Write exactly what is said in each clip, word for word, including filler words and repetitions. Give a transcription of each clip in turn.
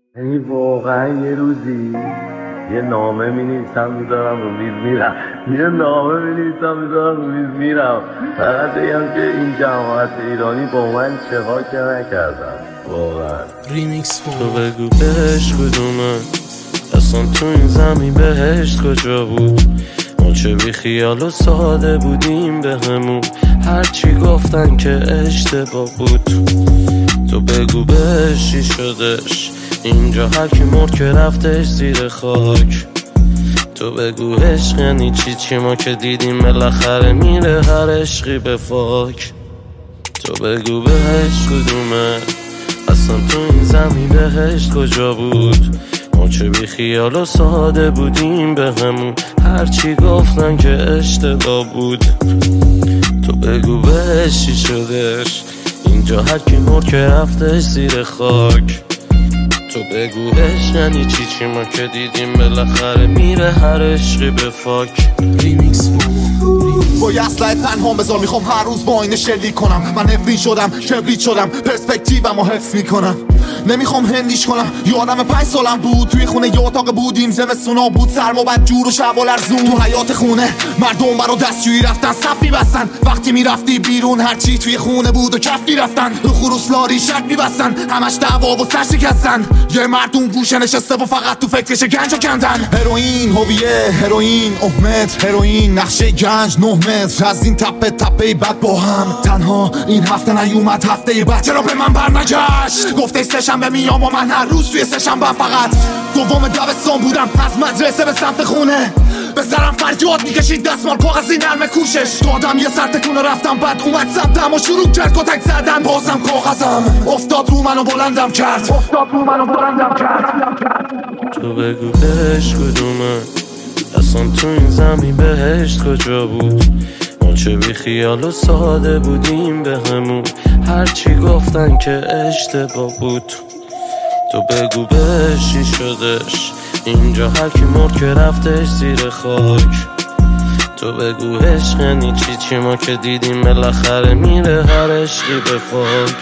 یعنی واقعا یه روزی یه نامه می نیستم میذارم رو میز میرم یه نامه می نیستم میذارم رو میز میرم فقط بگم که این جماعت ایرانی با من چه ها که نکردن واقعا. ریمیکس فون. تو بگو بهش کدومه اصلا تو این زمین بهشت کجا بود؟ ما چه بی خیال و ساده بودیم به همون هرچی گفتن که اشتباه بود. تو بگو بهش چی شدش اینجا هرکی مرد که رفتش زیر خاک. تو بگو عشق یعنی چی چی ما که دیدیم بالاخره میره هر عشقی به فاک. تو بگو بهش کدومه اصلا تو این زمین بهشت کجا بود؟ ما چه بی خیال و ساده بودیم به همون هرچی گفتن که اشتباه بود. تو بگو بهش چی شدش اینجا هرکی مرد که رفتش زیر خاک. تو بگو عشق یعنی چی چی ما که دیدیم بالاخره میره هر عشقی به فاک. ریمیکس فون. با یه اسلحه تنها بذار میخوام هر روز با اینه شلیک کنم. من نفرین شدم کبریت شدم پرسپکتیومو حفظ میکنم. نمیخوام هندیش کنم یادم پنج سالم بود توی خونه یه اتاق بودیم زمستونا بود سرم و بد جور و شب و لرزون. تو حیات خونه مردم برا دستشویی رفتن صف میبستن وقتی میرفتی بیرون هرچی توی خونه بود و کف میرفتن رو خروس لاری شک میبستن همش دعوا و سر شکستن. یه مردم گوشه نشسته و فقط تو فکرش گنجو کندن. هروئین هویه هروئین احمد هروئین نقشه گنج نه متر از این تپه تپه بعد با هم تنها این هفته نیومد هفته بعد چرا به من برنگشت گفته سه‌شنبه میام و من هر روز توی سه‌شنبه فقط دوم دبستان بودم از مدرسه به سمت خونه به سرم فریاد میکشید دستمال کاغذی نرمه کوشش دادم یه سر تکونه رفتم بعد اومد سمتم و شروع کرد کتک زدن بازم کاغذم افتاد رو منو بلندم کرد افتاد رو منو بلندم کرد. تو بگو بهش کدومه اصلا تو این زمین بهشت کجا بود؟ ما چه بی خیال و ساده بودیم به همون هرچی گفتن که اشتباه بود. تو بگو بهش چی شدش اینجا هرکی مرد که رفتش زیر خاک. تو بگو عشق یعنی چی چی ما که دیدیم بالاخره میره هر عشقی به فاک.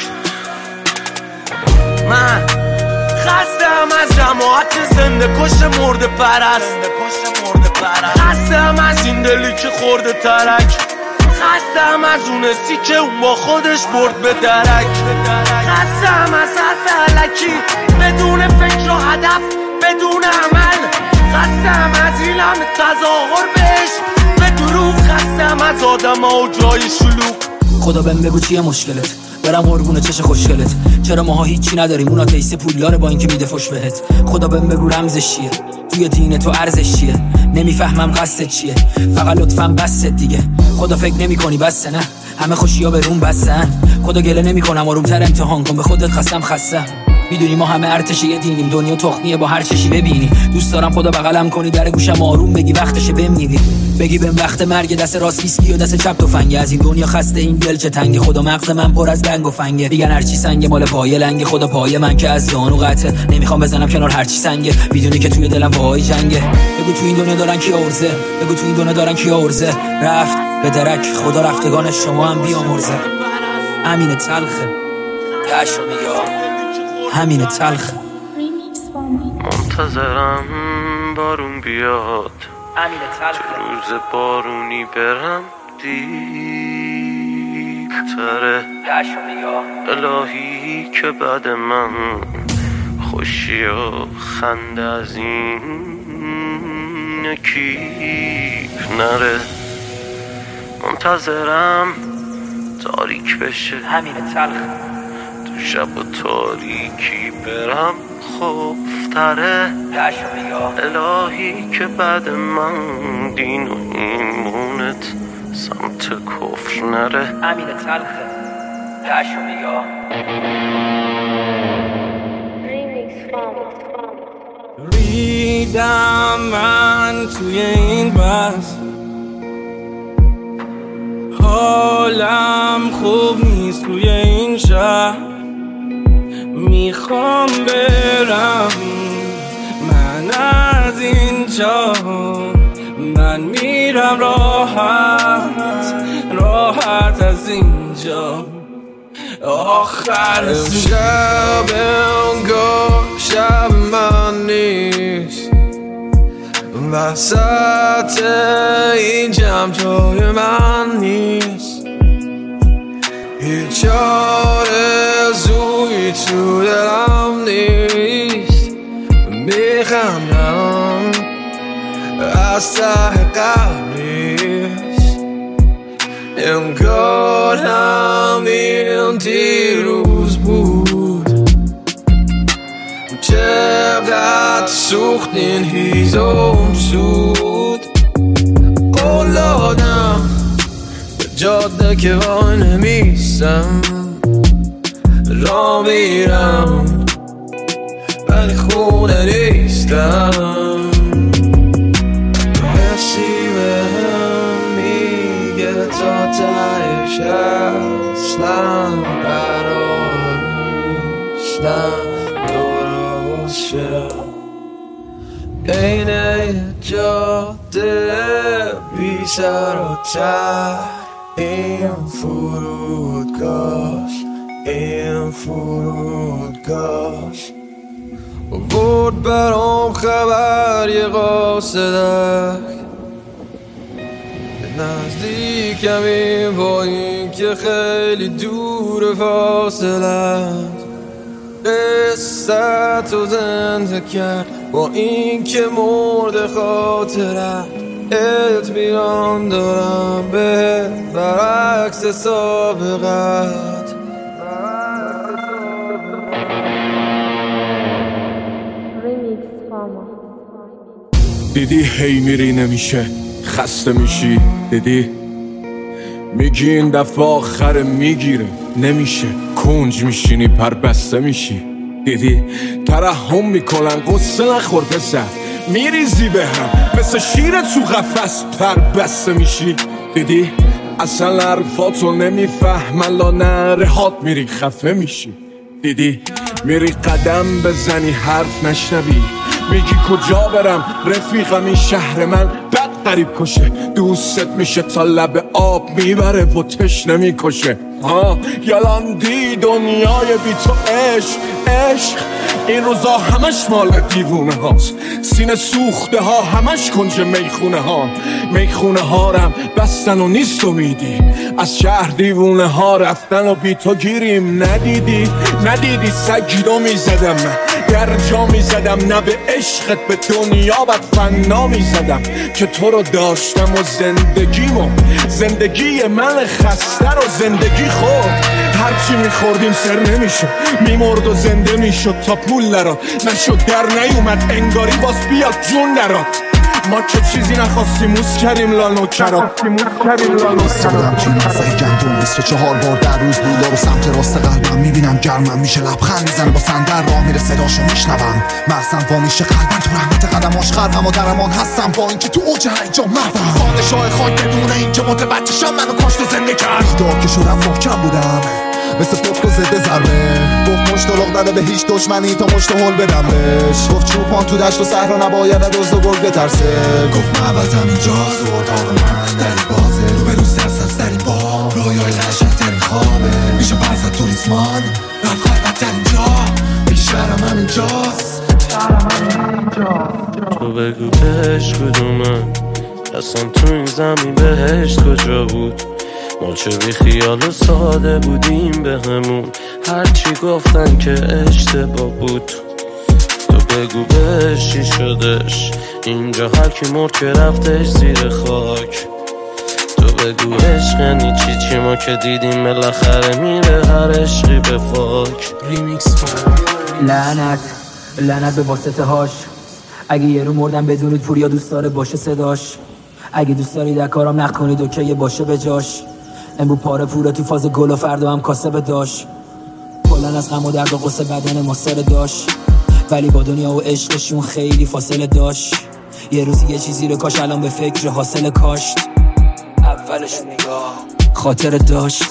من خستم از جماعت زنده کش مرده پرست خستم از این دلی که خورده ترک خستم از اون سی که اون با خودش برد به درک خستم از حرف علکی بدون فکر و هدف بدون عمل خستم از این همه تظاهر بهش به دروغ خستم از آدم ها و جای شلوغ. خدا بهم بگو چیه مشکلت برم قربون چش خوشگلت چرا ماها هیچی نداریم اون آتیسته پولداره با اینکه میده فش بهت. خدا بهم بگو رمزش چیه توی دین تو ارزش چیه نمیفهمم قصدت چیه فقط لطفاً بست دیگه. خدا فکر نمی‌کنی بسه نه همه خوشی‌ها به روم بسن. خدا گله نمی‌کنم آرومتر امتحان کن به خودت خستم خستم. میدونی ما همه ارتش یه دینیم دنیا تخمیه با هر چشی ببینی. دوست دارم خدا بغلم کنی در گوشم آروم بگی وقتشه بمیری بگی بهم وقت مرگ دست راست ویسکی و دست چپ تفنگه از این دنیا خسته این دل چه تنگه. خدا مغز من پر از دنگ و فنگه میگن هر چی سنگه مال پای لنگه خدا پای من که از زانو قطعه نمیخوام بزنم کنار هر چی سنگه میدونی که توی دلم وای جنگه. بگو تو این دنیا دارن کی ارزه بگو تو این دنیا دارن کی ارزه رفت به درک خدا رفتگان شما هم بیامرزه. امین تلخه گشو میگه همین تلخ منتظرم بارون بیاد همین تلخ چه روز بارونی برم دیرتره گشو میگه الهی که بعد من خوشی و خنده از این کیف نره. منتظرم تاریک بشه همین تلخ شب و تاریکی برم خوفتره گشو میگه الهی که بعد من دین و ایمونت سمت کفر نره. امین تلخه گشو میگه ریدم من توی این بس حالم خوب نیست توی این شهر میخوام برم من از اینجا من میرم راحت راحت از اینجا آخر شب انگار شب وسط این جمع جای من نیست، هیچ آرزویی تو دلم نیست. میخندم از ته قلب نیست، انگار همین دیروز بود. چقدر سوخت این هیزم سود، قول دادم به جاده که وای نمیستم، را میرم ولی خونه نیستم. حسی بهم میگه تا تهش اصلا قرار نیستم درست شم. بین جاده بی سر و ته، این فرودگاه، این فرودگاه بود برام خبر یه قاصدک. نزدیکمی با این که خیلی دور فاصله، قصه تو زنده کرد با این که مرد خاطرت. اطمینان دارم به برعکس سابقت. دیدی هی میری نمیشه، خسته میشی. دیدی میگی این دفعه آخر میگیره، نمیشه. کنج میشینی پر بسته میشی. دیدی ترحم میکنن قصه نخور پسر، میریزی به هم مثل شیر تو قفس پر بسته میشی. دیدی اصلا حرفاتو نمیفهمن، لا نرهات میری خفه میشی. دیدی میری قدم بزنی حرف نشنوی، میگی کجا برم رفیقم این شهر من بد قریب کشه. دوستت میشه تا لب آب میبره و تشنه میکشه. ها یلاندی دنیای بی تو عشق عشق، این روزا همش مال دیوونه هاست. سینه سوخته ها همش کنج میخونه ها، میخونه ها رم بستن و نیست امیدی. از شهر دیوونه ها رفتن و بی تو گیریم. ندیدی ندیدی سگیدو میزدم من، در جا میزدم نه به عشقت به دنیا بد فنا میزدم که تو رو داشتم و زندگیمو، زندگی من خسته رو زندگی خورد. هرچی میخوردیم سر نمیشد، میمرد و زنده میشد تا پول نراد. نشد در نیومد انگاری باز بیاد جون نراد. ما که چیزی نخواستیم موس کردیم لانو کراد. بودم توی مزه گندم بیست و چهار بار در روز بودا رو سمت راست قلبم میبینم گرمم میشه، لبخند میزنه با سندر راه میره صداشو میشنوم. مغزم وا میشه قلبم تو رحمت قدماش خرقم و درمان هستم با اینکه تو اوج هیجان مردم. پادشاه خاک بدون اینکه متوجه شم منو کاشت و زنده کرد. دار که شدم محکم بودم مثل پتک و ضد ضربه، گفت مشت لغ نده به هیچ دشمنی تا مشت هل بدم بهش. گفت چوپان تو دشت و صحرا نباید دزد و گرگ بترسه. گفت معبدم اینجاست و اتاق من در این بازه، رو به رو سرسبز در این باغ، رویای لشک در این خوابه. میشه برزد تو ریسمان رفت خلوت در اینجا، میگه شهرم هم اینجاست، شهرم هم اینجاست. تو بگو بهش کدومه، اصلا تو این زمین بهشت کجا بود؟ ما چه بی خیال و ساده بودیم به همون، هرچی گفتن که اشتباه بود. تو بگو بهش چی شدش، اینجا هر کی مرد که رفتش زیر خاک. تو بگو عشق یعنی چی، چی ما که دیدیم بالاخره میره هر عشقی به فاک. لعنت لعنت به واسطه هاش، اگه یه رو مردم بدونید پوریا دوست داره باشه صداش. اگه دوست داری در کارم نقد کنید اوکی باشه به جاش. امرو پاره پوره تو فاز گل و فردا هم کاسب داشت. کلن از غم و درد و قصه بدن ما سر داشت، ولی با دنیا و عشقشون خیلی فاصله داشت. یه روزی یه چیزی رو کاش الان به فکر حاصل کاشت. اولش نگاه خاطر داشت.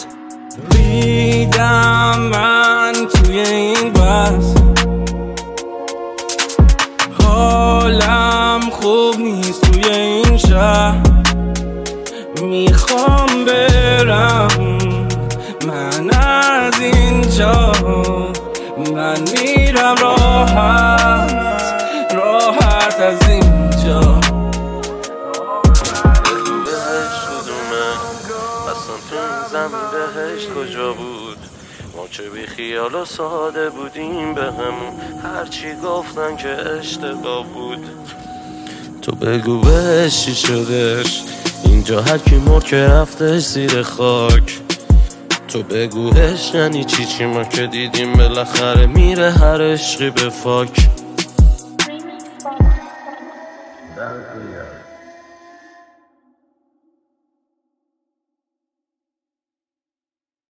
دیدم من توی این بس، حالم خوب نیست توی این شهر. میخوام برم من از اینجا، من میرم راحت راحت از اینجا. زمین بهشت کجا بود؟ ما که بی خیال و ساده بودیم به همون هرچی گفتن که اشتباه بود. تو بگو بهش چی شدش اینجا، هر کی مرد که رفتش زیر خاک. تو بگو عشق یعنی چی، چی ما که دیدیم بالاخره میره هر عشقی به فاک.